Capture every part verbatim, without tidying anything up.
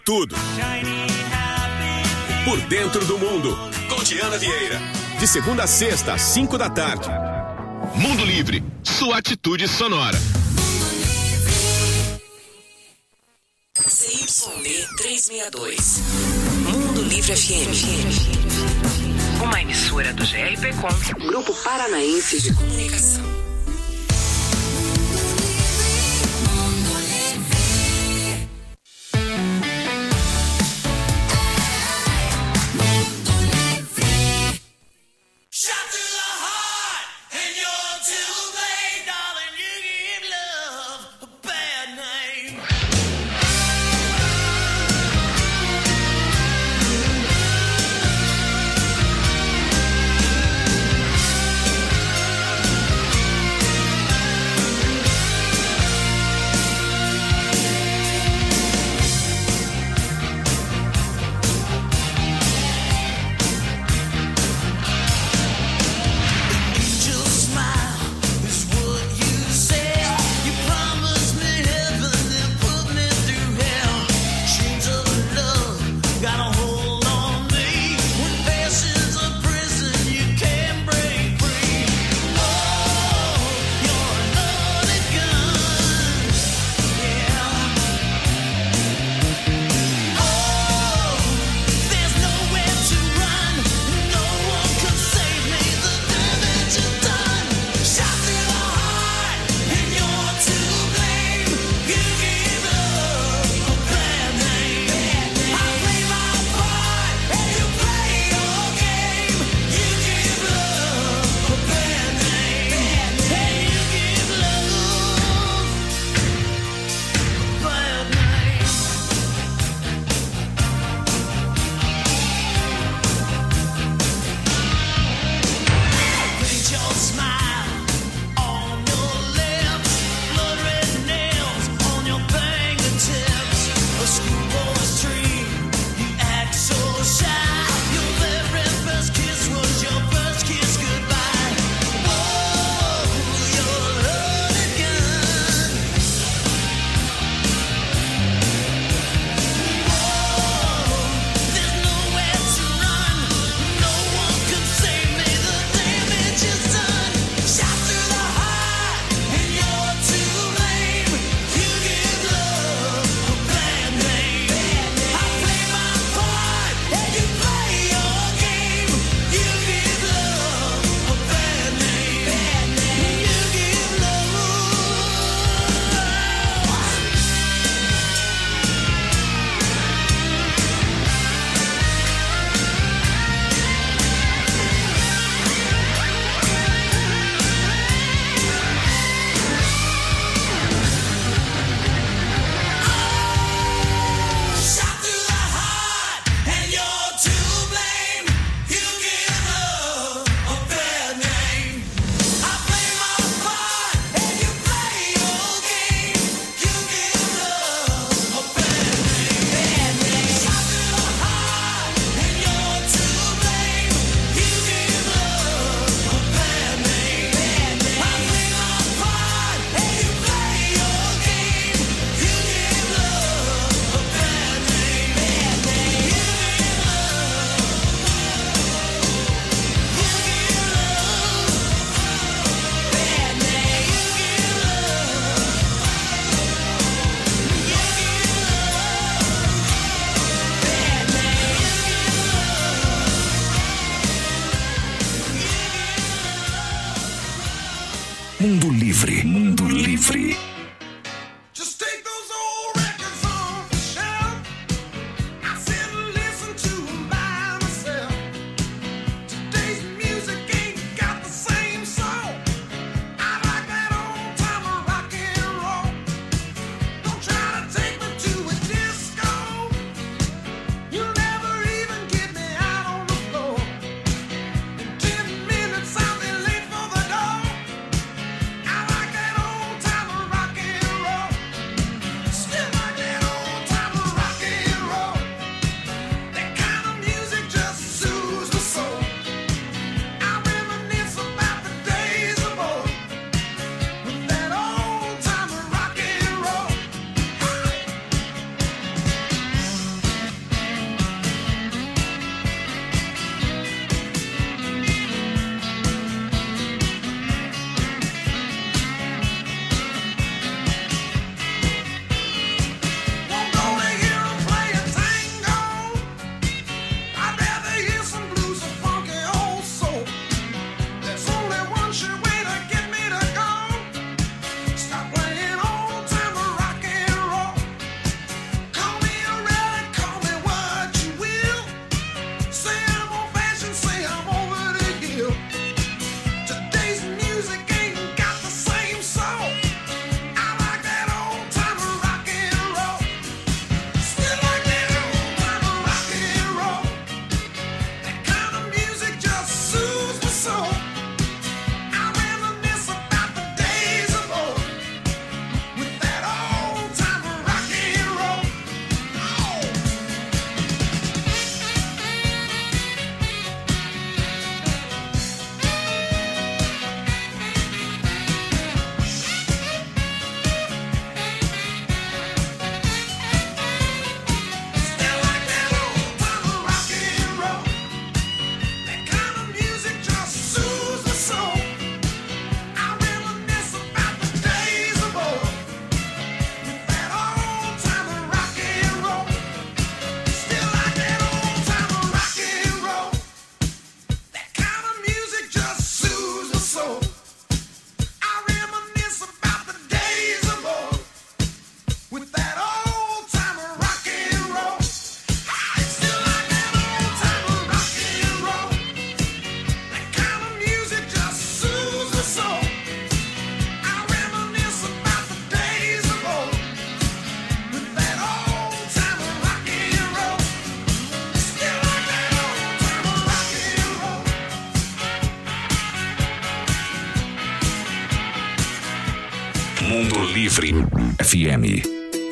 Tudo. Por dentro do mundo. Com Diana Vieira. De segunda a sexta, às cinco da tarde. Mundo Livre. Sua atitude sonora. C Y B trezentos e sessenta e dois. Mundo Livre F M. Uma emissora do G R P Com. Grupo Paranaense de Comunicação. Mundo Livre. Mundo Livre. Rock Mundo Livre F M.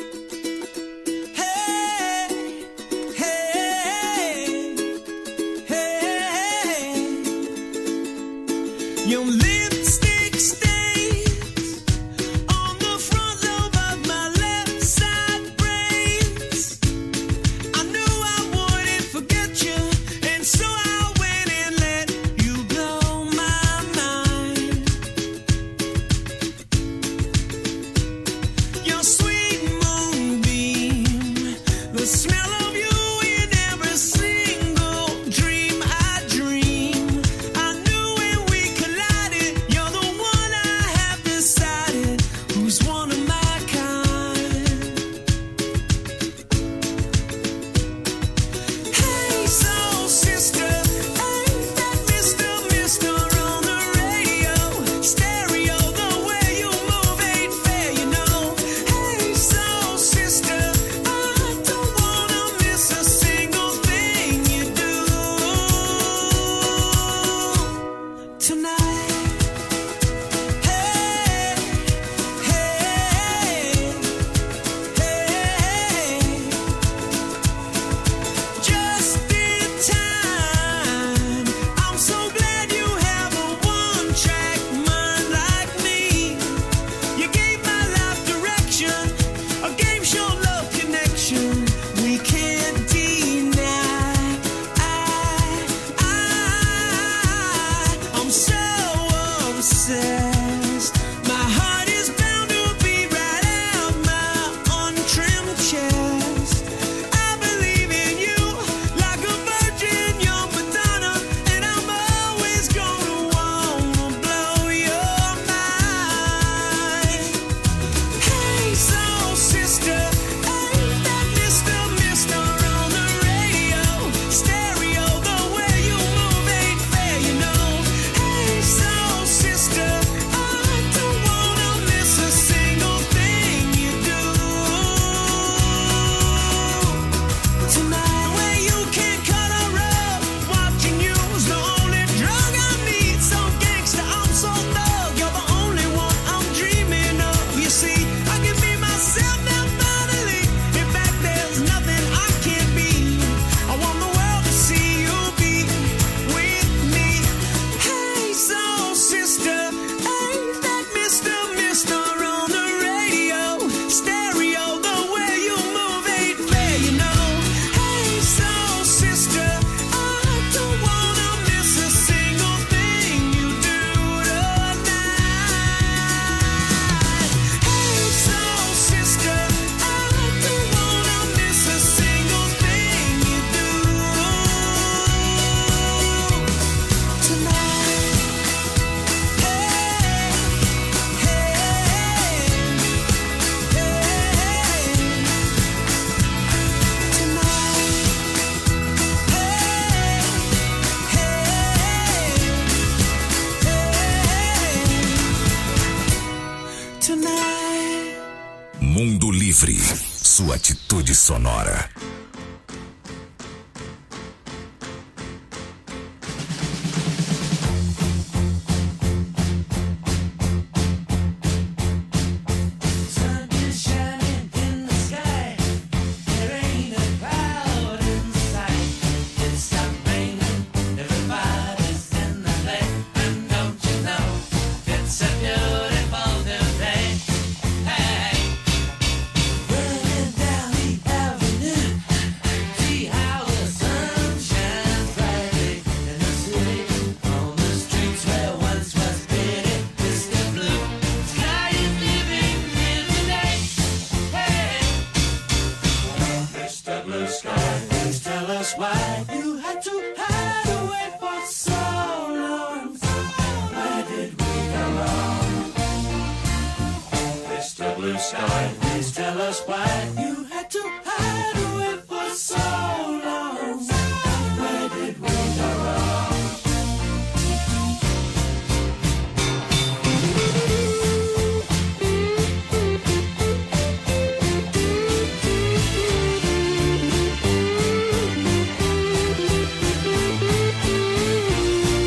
Mundo Livre, sua atitude sonora.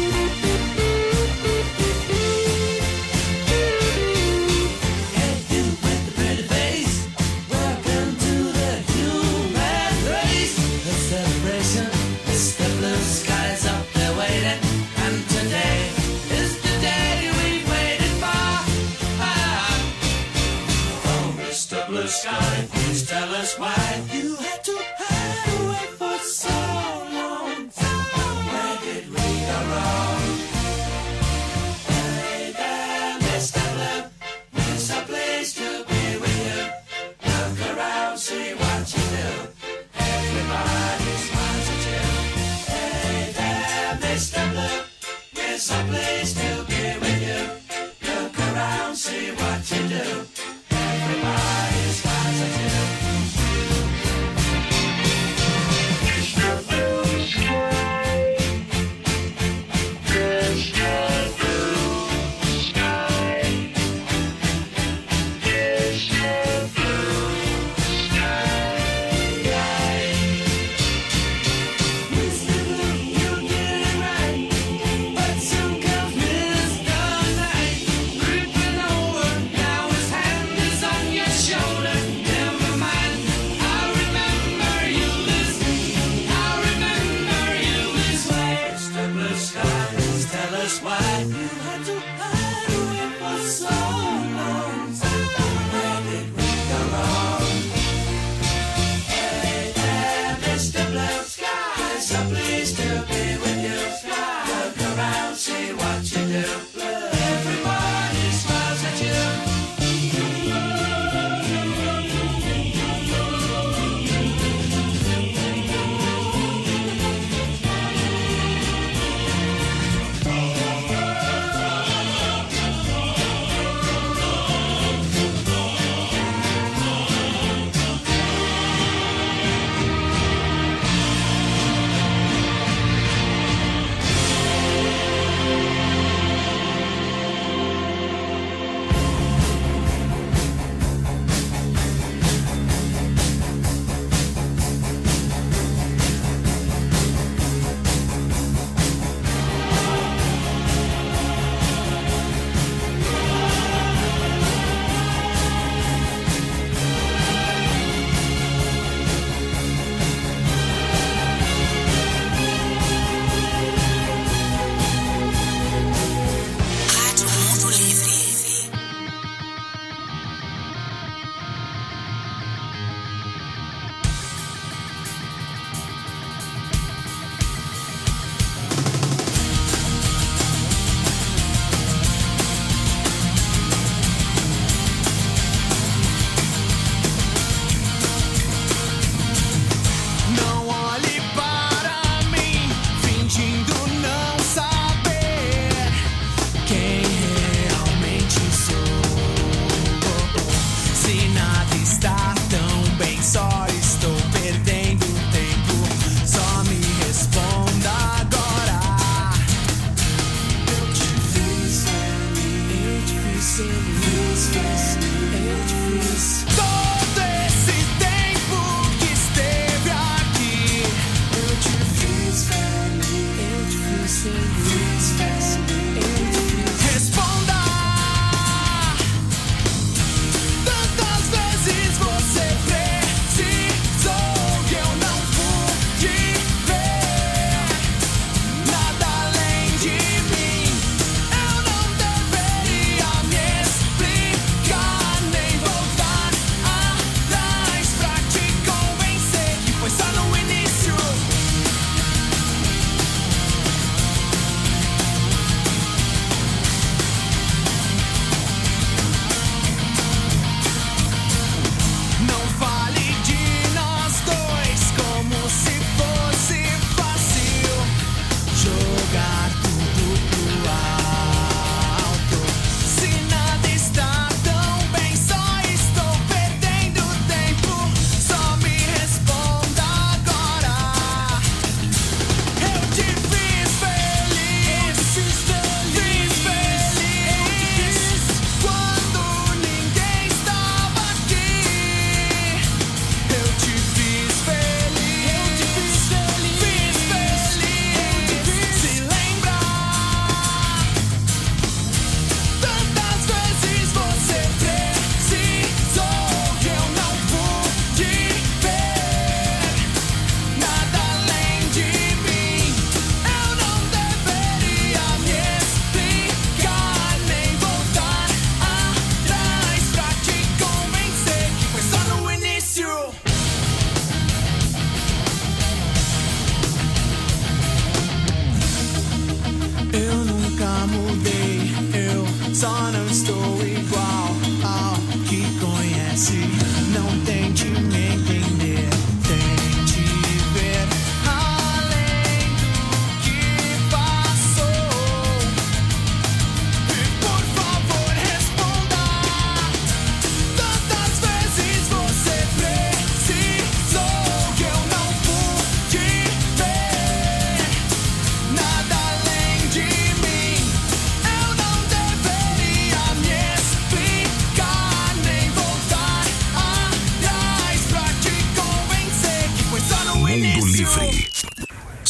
You just why you had to hide away for so long. Where did we go wrong? Hey there, Mister Blue, it's a place to be with you. Look around, see what you do. Everybody smiles at you. Hey there, Mister Blue, it's a place to be with you. Look around, see what you do. Everybody smiles at you.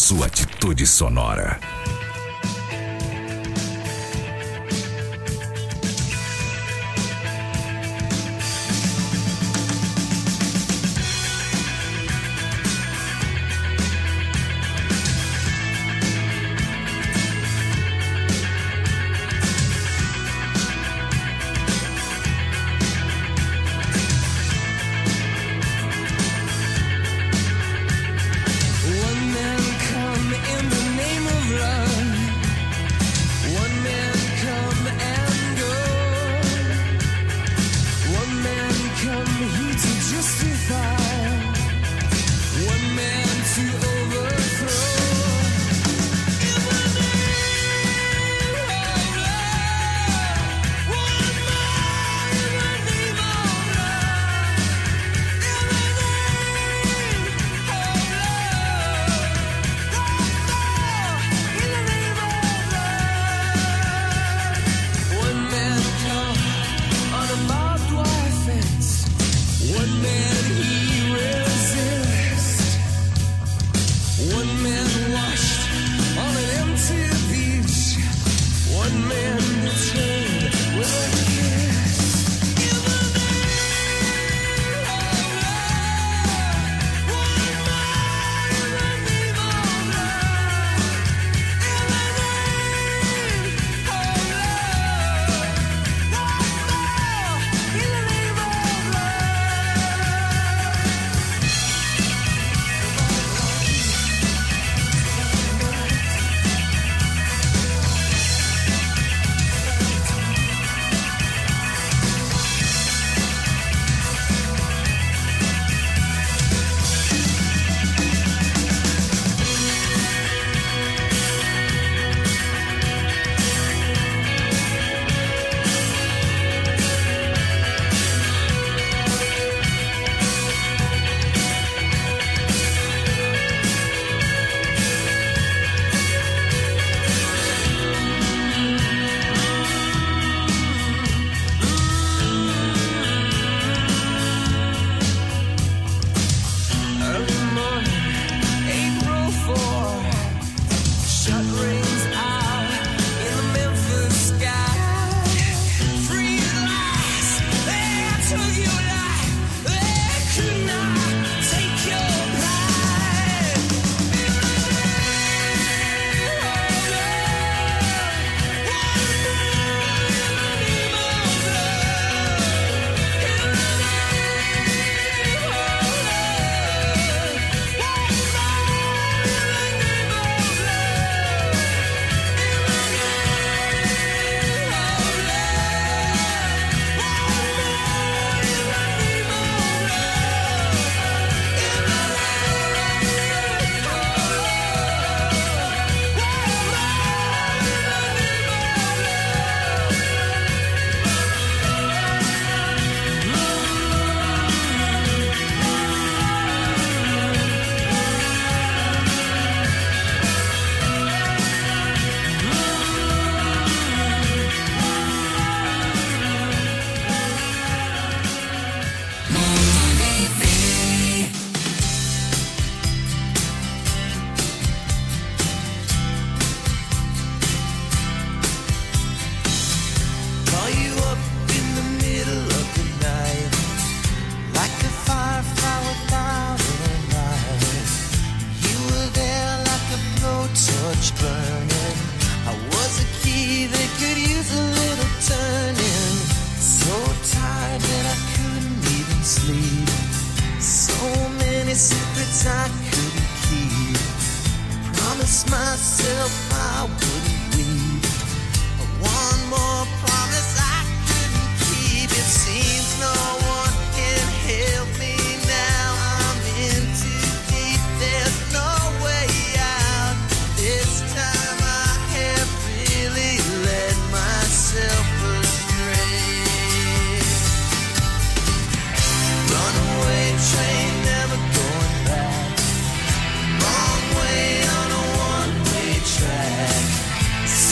Sua atitude sonora.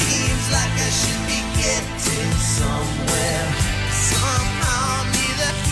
Like I should be getting somewhere. Somehow neither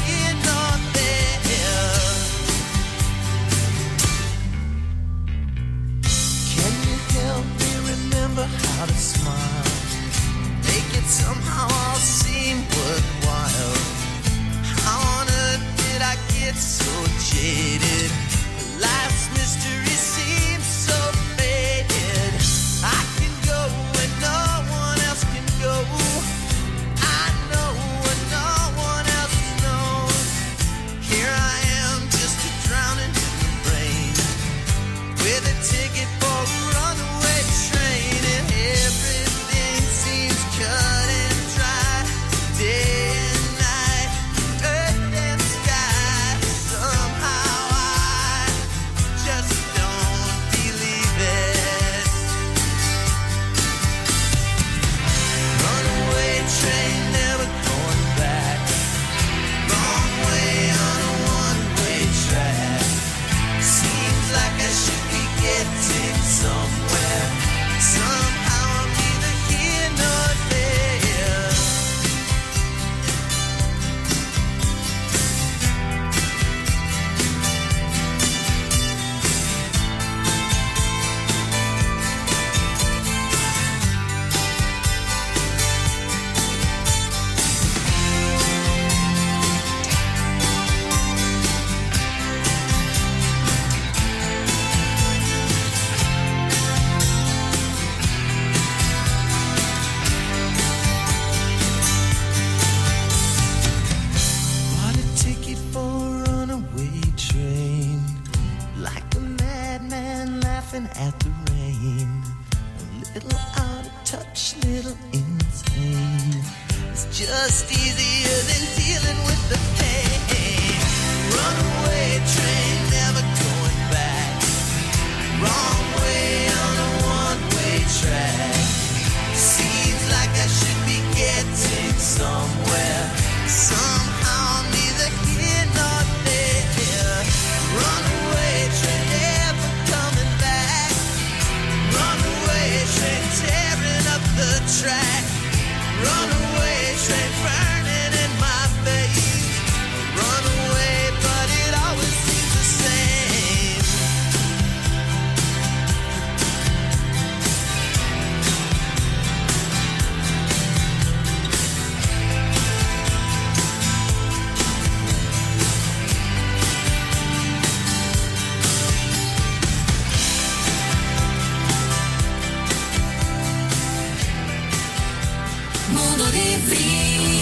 laughing at the rain. A little out of touch, little insane. It's just easier than dealing with the pain. Runaway train, never going back. Wrong way on a one-way track. Seems like I should be getting somewhere. Somehow I'm neither here nor there. Runaway train, never coming back. Runaway train, tearing up the track. Runaway train, burning in my face. Runaway, but it always seems the same. Mundo Livre.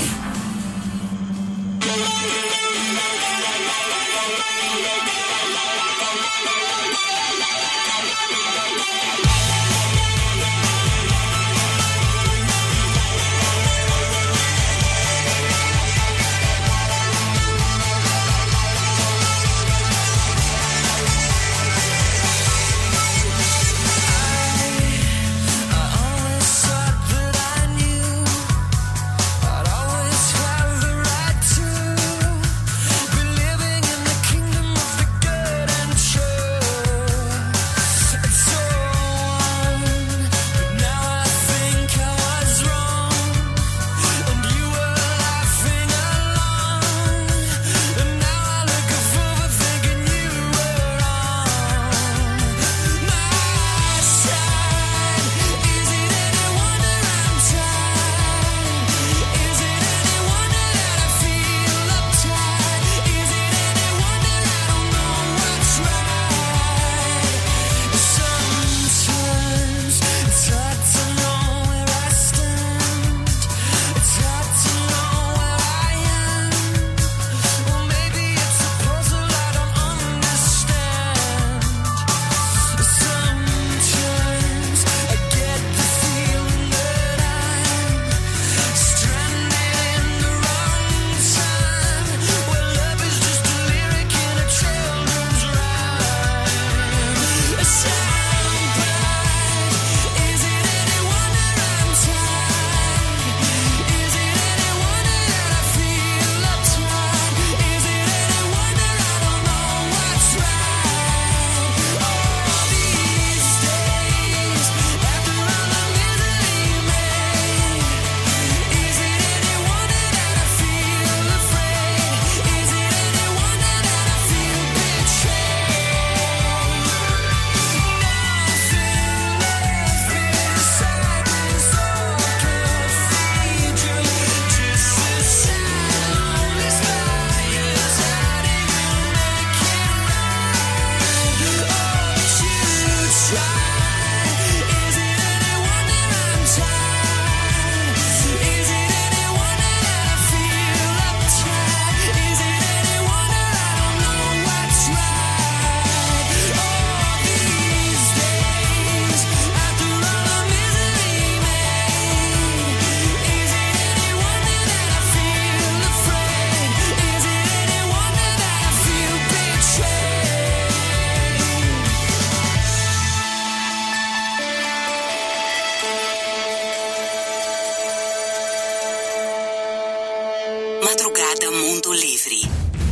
Madrugada Mundo Livre.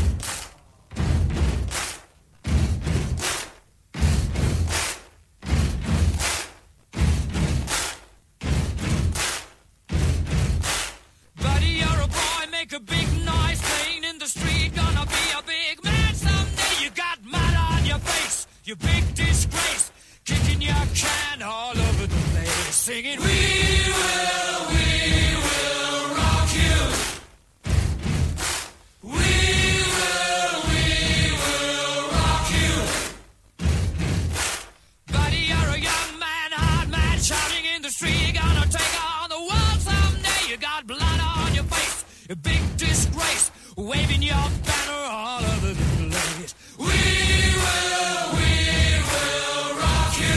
Buddy, you're a boy, make a big noise, playing in the street, gonna be a big man someday. You got mud on your face, you big disgrace, kicking your can all over the place, singing, we will, we will rock you. We will, we will rock you. Buddy, you're a young man, hard man, shouting in the street, gonna take on the world someday. You got blood on your face, a big disgrace, waving your banner all over the place. We will, we will rock you.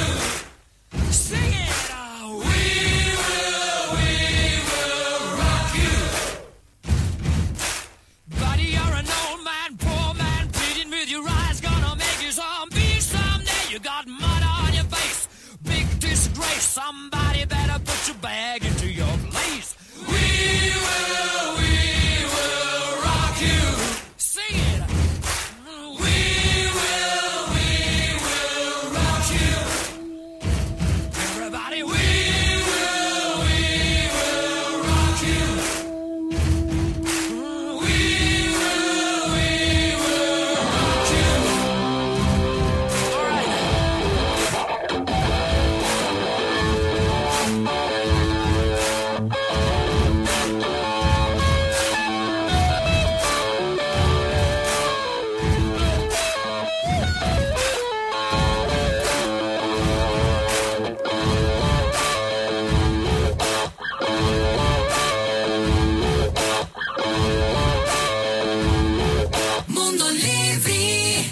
you got mud on your face. Big disgrace, somebody better put your bag into your place. We will, we will rock you. Sing it. We will, we will rock you. Everybody, we will, we will rock you. We will, we will rock you. All right. Mundo Livre.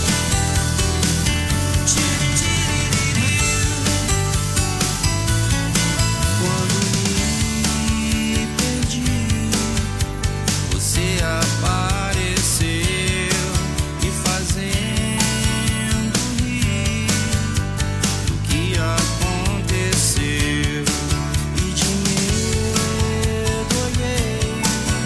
Quando me perdi, você apareceu me fazendo rir do que aconteceu e de medo olhei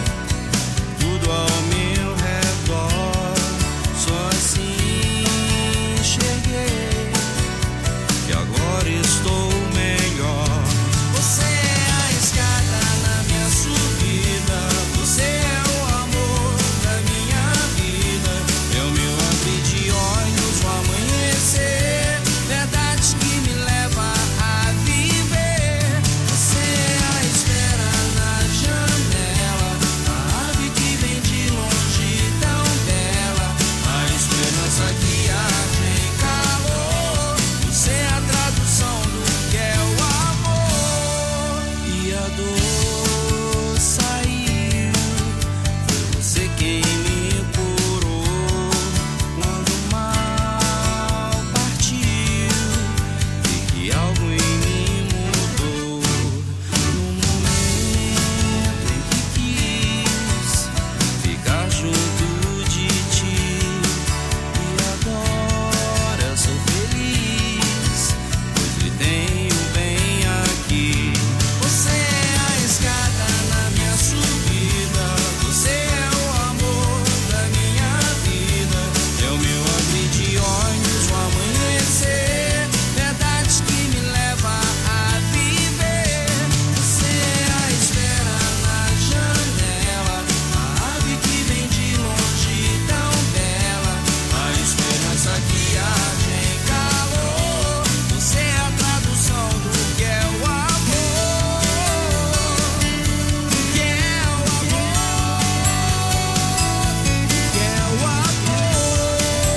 tudo ao meu redor, só assim enxerguei que agora estou melhor. Você é a escada na minha subida, você é o amor da minha vida, é o meu abrir de olhos, o amanhecer, verdade que me leva a viver. Você é a espera na janela, a ave que vem de longe tão bela, a esperança que arde em calor. Você é a tradução do que é o amor. E a dor saiu, foi você quem me curou. Quando o mal partiu, vi que algo em mim mudou. No momento em que quis ficar junto de ti, e agora sou feliz, pois lhe tenho bem aqui. Você é a escada na minha subida, você é o amor da minha vida, é o meu abrir de olhos, o amanhecer, verdade que me leva a viver. Você é a espera na janela, a ave que vem de longe tão bela, a esperança que arde em calor. Você é a tradução do que é o amor, que é o amor, que é o amor,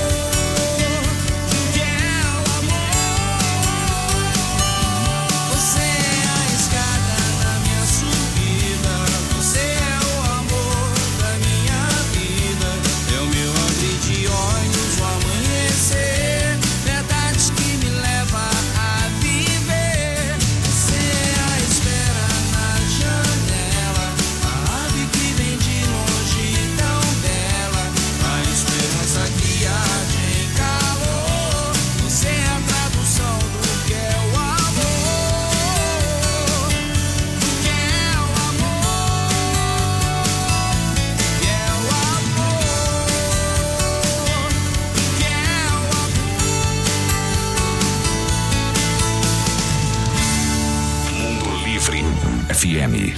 que é o amor. Você é a escada na minha subida, você é o amor da minha vida, é o meu abrir de olhos, o amanhecer, verdade que me leva a viver. Você é a espera na janela, a ave que vem de longe tão bela, a esperança que arde em calor. Você é a tradução do que é o amor, que é o amor, que é o amor, que é o amor. Mundo Livre F M.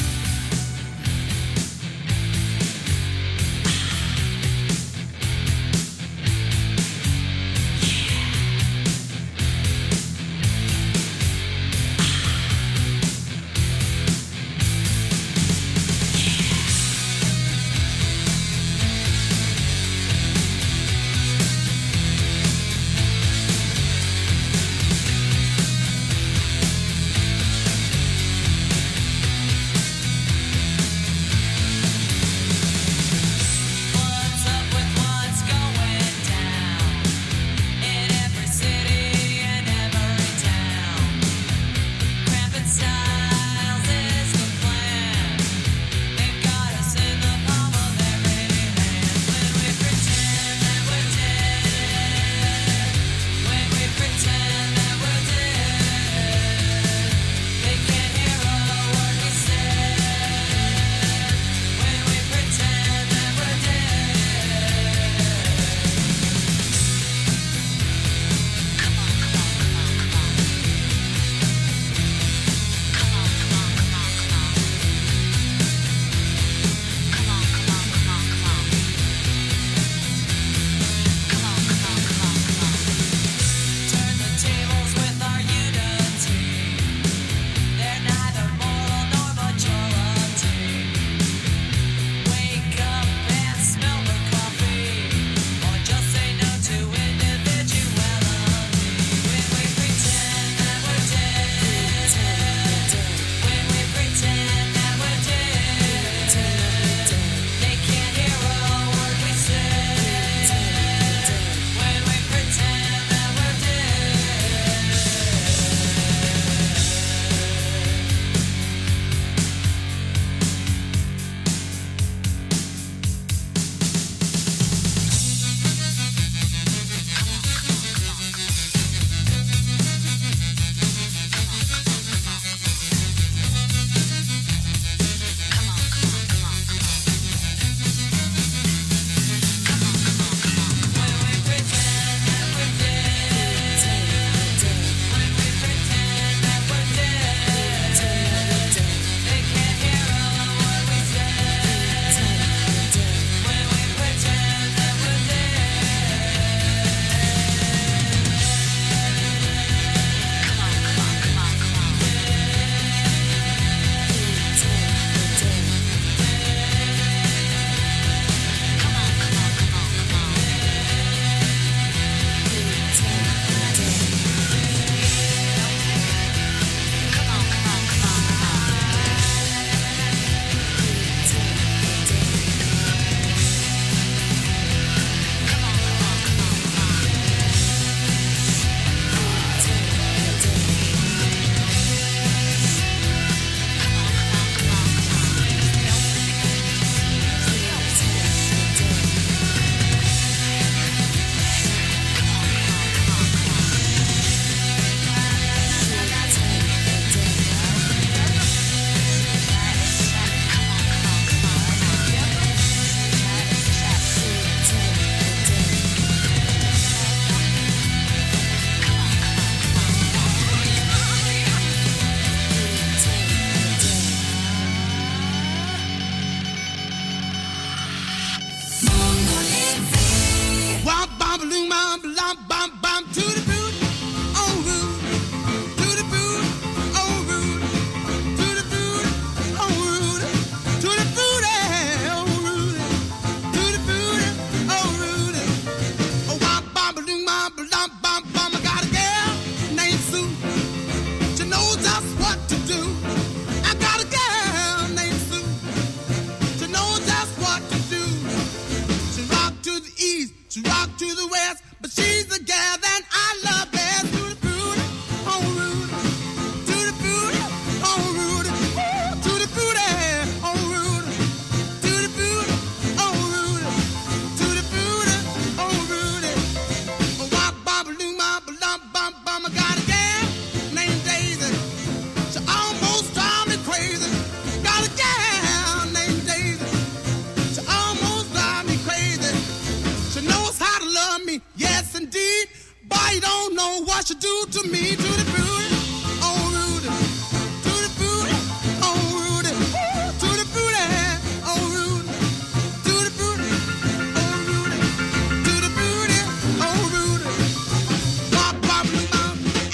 what you do to me, to the booty, oh Rudy, to the booty, oh Rudy, to the booty, oh Rudy, to the booty, oh Rudy, to the booty, oh Rudy, bop bop bop.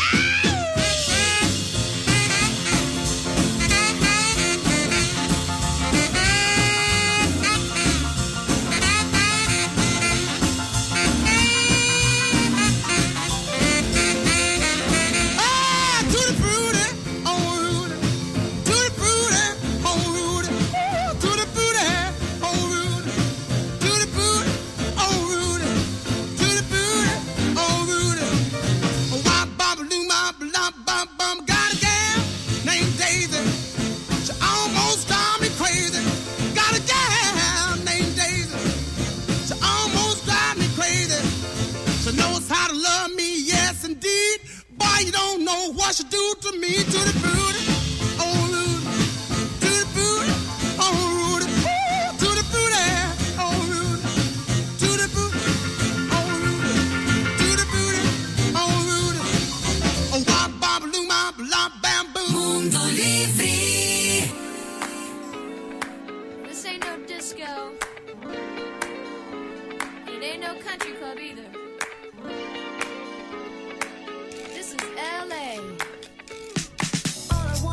What you do to me, to the booty, oh Rudy, to the booty, oh Rudy, to the booty, oh Rudy, to the booty, oh Rudy, to the booty, oh Rudy, oh wop bop loo ma blah bam boom. Mundo Livre. This ain't no disco. It ain't no country club either. This is L A. All I want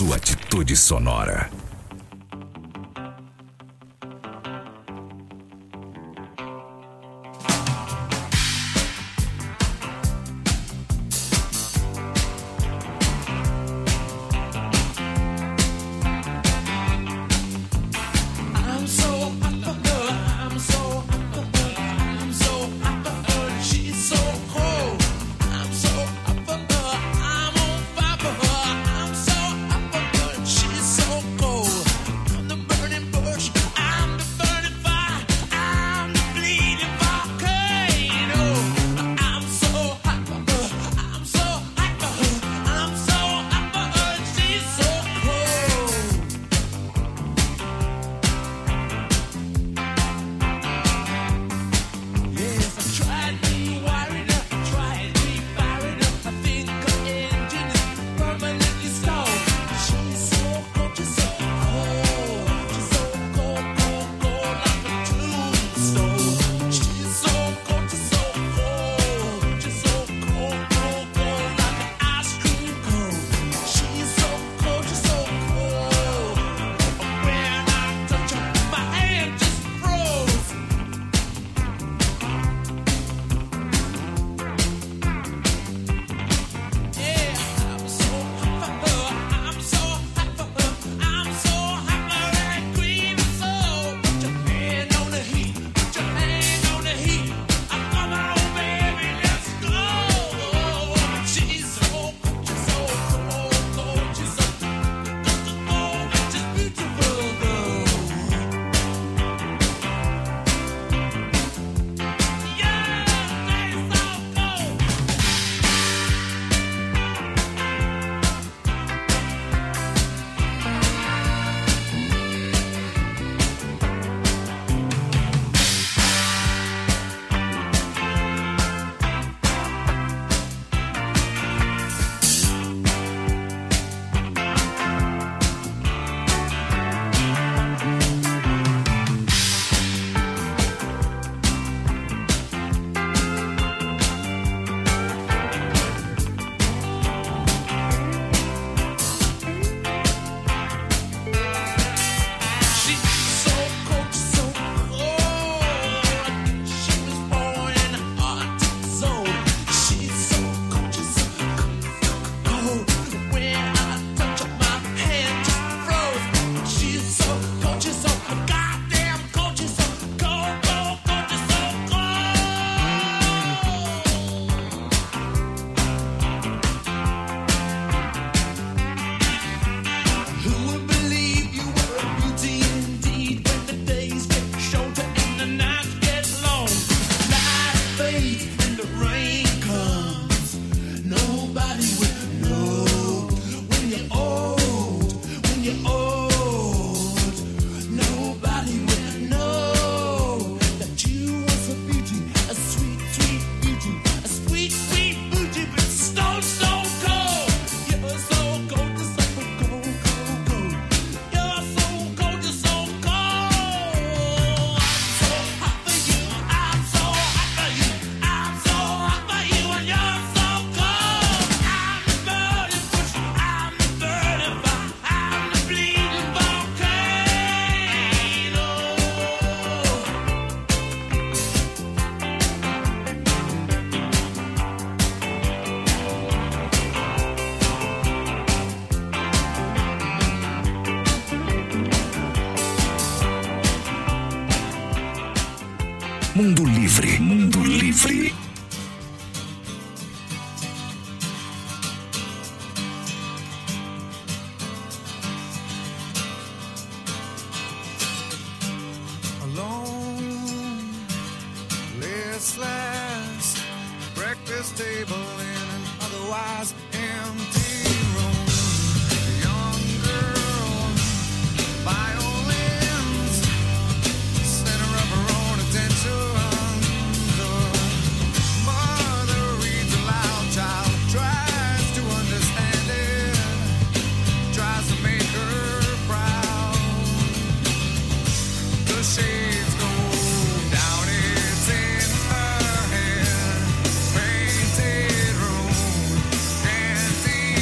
sua atitude sonora. Mundo Livre, Mundo Livre. Painted room, can't see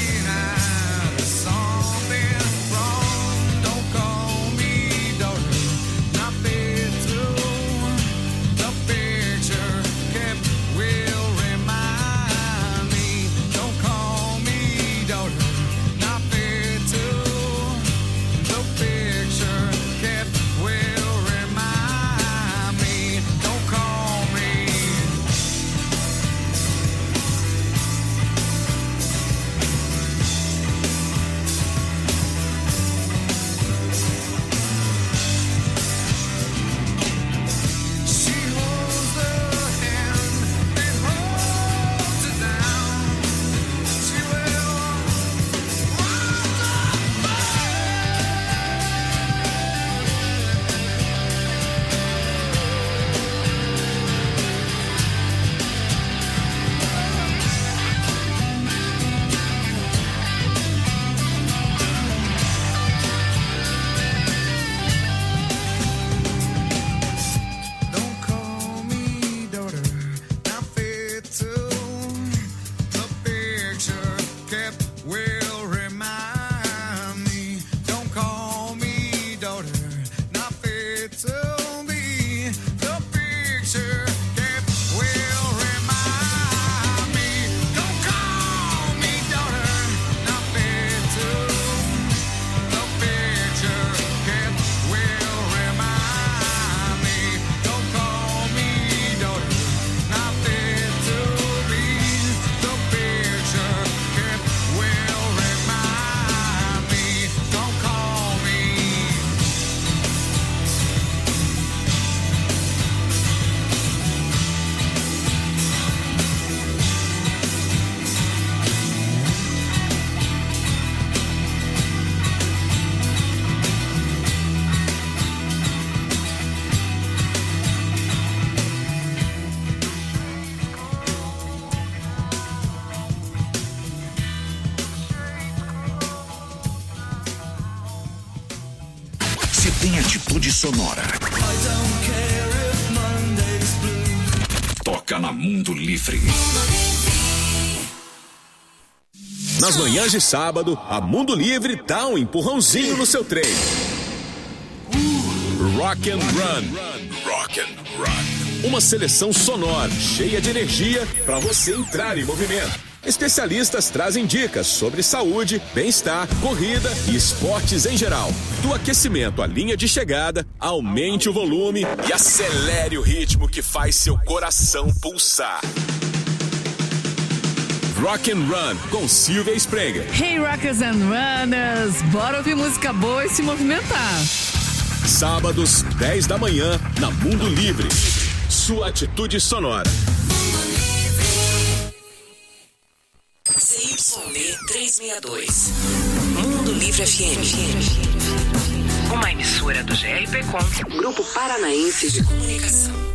Atitude Sonora. Toca na Mundo Livre. Nas manhãs de sábado, a Mundo Livre dá um empurrãozinho no seu trem. Rock and Run. Rock and Run. Uma seleção sonora, cheia de energia para você entrar em movimento. Especialistas trazem dicas sobre saúde, bem-estar, corrida e esportes em geral. Do aquecimento à linha de chegada, aumente o volume e acelere o ritmo que faz seu coração pulsar. Rock and Run com Silvia Sprenger. Hey Rockers and Runners, bora ouvir música boa e se movimentar. Sábados, dez da manhã, na Mundo Livre. Sua atitude sonora. C Y B trezentos e sessenta e dois. Mundo Livre F M. Uma emissora do G R P com Grupo Paranaense de Comunicação.